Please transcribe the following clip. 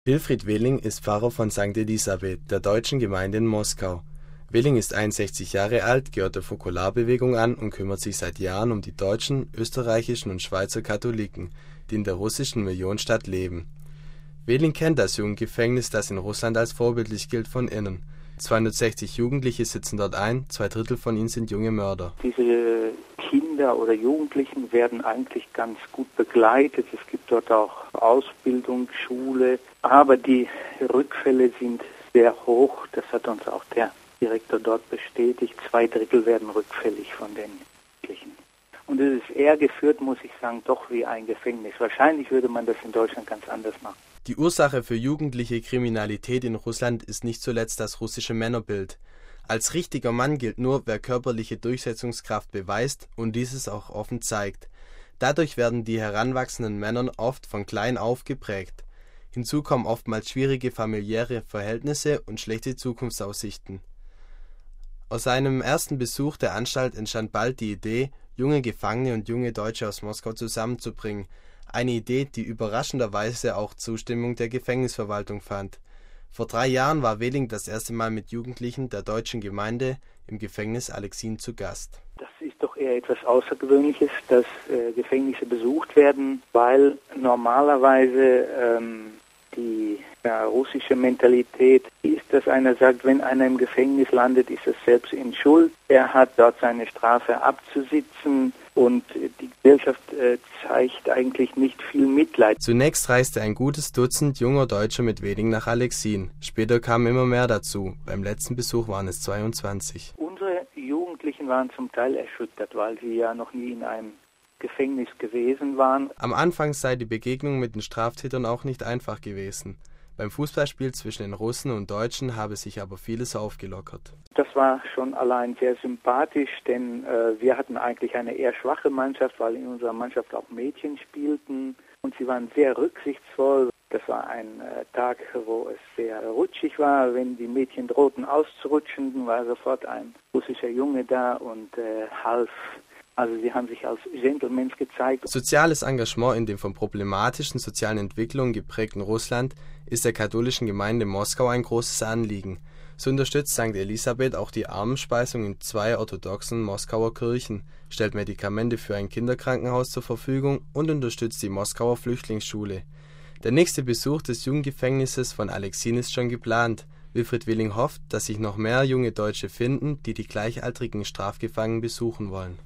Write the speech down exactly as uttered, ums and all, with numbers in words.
Wilfried Wehling ist Pfarrer von Sankt Elisabeth, der deutschen Gemeinde in Moskau. Wehling ist einundsechzig Jahre alt, gehört der Fokularbewegung an und kümmert sich seit Jahren um die deutschen, österreichischen und Schweizer Katholiken, die in der russischen Millionenstadt leben. Wehling kennt das Jugendgefängnis, das in Russland als vorbildlich gilt, von innen. zweihundertsechzig Jugendliche sitzen dort ein, zwei Drittel von ihnen sind junge Mörder. Diese Kinder oder Jugendlichen werden eigentlich ganz gut begleitet. Es gibt dort auch Ausbildung, Schule, aber die Rückfälle sind sehr hoch. Das hat uns auch der Direktor dort bestätigt. Zwei Drittel werden rückfällig von den Jugendlichen. Und es ist eher geführt, muss ich sagen, doch wie ein Gefängnis. Wahrscheinlich würde man das in Deutschland ganz anders machen. Die Ursache für jugendliche Kriminalität in Russland ist nicht zuletzt das russische Männerbild. Als richtiger Mann gilt nur, wer körperliche Durchsetzungskraft beweist und dieses auch offen zeigt. Dadurch werden die heranwachsenden Männer oft von klein auf geprägt. Hinzu kommen oftmals schwierige familiäre Verhältnisse und schlechte Zukunftsaussichten. Aus seinem ersten Besuch der Anstalt entstand bald die Idee, junge Gefangene und junge Deutsche aus Moskau zusammenzubringen. Eine Idee, die überraschenderweise auch Zustimmung der Gefängnisverwaltung fand. Vor drei Jahren war Wehling das erste Mal mit Jugendlichen der deutschen Gemeinde im Gefängnis Alexin zu Gast. Das ist doch eher etwas Außergewöhnliches, dass äh, Gefängnisse besucht werden, weil normalerweise ähm, die ja, russische Mentalität ist, dass einer sagt, wenn einer im Gefängnis landet, ist er selbst in Schuld. Er hat dort seine Strafe abzusitzen und die Gesellschaft äh, zeigt eigentlich nicht viel Mitleid. Zunächst reiste ein gutes Dutzend junger Deutscher mit Wehling nach Alexin. Später kamen immer mehr dazu. Beim letzten Besuch waren es zweiundzwanzig. Unsere Jugendlichen waren zum Teil erschüttert, weil sie ja noch nie in einem Gefängnis gewesen waren. Am Anfang sei die Begegnung mit den Straftätern auch nicht einfach gewesen. Beim Fußballspiel zwischen den Russen und Deutschen habe sich aber vieles aufgelockert. Das war schon allein sehr sympathisch, denn äh, wir hatten eigentlich eine eher schwache Mannschaft, weil in unserer Mannschaft auch Mädchen spielten und sie waren sehr rücksichtsvoll. Das war ein äh, Tag, wo es sehr rutschig war. Wenn die Mädchen drohten auszurutschen, war sofort ein russischer Junge da und äh, half. Also sie haben sich als Gentlemen gezeigt. Soziales Engagement in dem von problematischen sozialen Entwicklungen geprägten Russland ist der katholischen Gemeinde Moskau ein großes Anliegen. So unterstützt Sankt Elisabeth auch die Armenspeisung in zwei orthodoxen Moskauer Kirchen, stellt Medikamente für ein Kinderkrankenhaus zur Verfügung und unterstützt die Moskauer Flüchtlingsschule. Der nächste Besuch des Jugendgefängnisses von Alexin ist schon geplant. Wilfried Wehling hofft, dass sich noch mehr junge Deutsche finden, die die gleichaltrigen Strafgefangenen besuchen wollen.